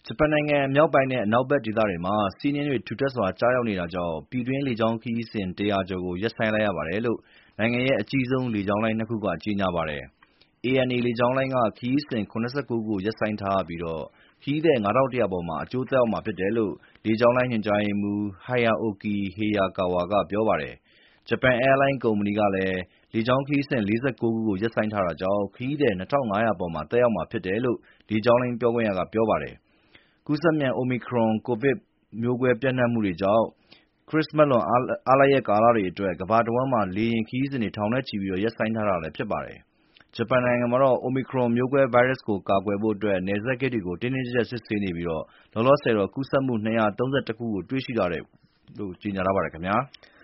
ဂျပန်နိုင်ငံမြောက်ပိုင်းနဲ့အနောက်ဘက်ဒေသတွေမှာဆီးနှင်းတွေထူထပ်စွာကျရောက်နေတာကြောင့်ပြည်တွင်းလေကြောင်းခရီးစဉ်100ကျော်ကိုရပ်ဆိုင်းလိုက်ရပါတယ်လို့နိုင်ငံရဲ့အကြီးဆုံးလေကြောင်းလိုင်း2ခုကကြေညာပါတယ်။ ANA လေကြောင်းလိုင်းကခရီးစဉ်79ခုရပ်ဆိုင်းထားရပြီးခရီးသည်5100ပေါ်မှာအကျိုးသက်ရောက်မှာဖြစ်တယ်လို့လေကြောင်းလိုင်းညွှန်ကြားရေးမှူး Hiroaki Hayakawa ကပြောပါတယ်။ Japan Airlines ကုမ္ပဏီကလည်းလေကြောင်းခရီးစဉ်49ခုကိုရပ်ဆိုင်းထားတာကြောင့်ခရီးသည်2500ပေါ်မှာသက်ရောက်မှာဖြစ်တယ်လို့လေကြောင်းလိုင်းပြောခွင့်ရကပြောပါတယ်။ ကူးစက်မြန် Omicron ကိုဗစ်မျိုးကွဲပျံ့နှံ့မှုကြောင့် ခရစ္စမတ်လွန်အားလပ်ရက်ကာလအတွက်ကမ္ဘာတဝန်းမှာလေယာဉ်ခရီးစဉ်ထောင်နဲ့ချီရပ်ဆိုင်းထားတာလည်းဖြစ်ပါတယ်။ ဂျပန်နိုင်ငံမှာ Omicron မျိုးကွဲဗိုင်းရပ်စ်ကိုကာကွယ်ဖို့နယ်စပ်ဂိတ်တွေကိုတင်းတင်းကြပ်ကြပ်စစ်ဆေးနေပြီးလောလောဆယ်ကူးစက်မှု231ခုကိုတွေ့ရှိထားတယ်လို့ကြေညာထားပါတယ်ခင်ဗျာ။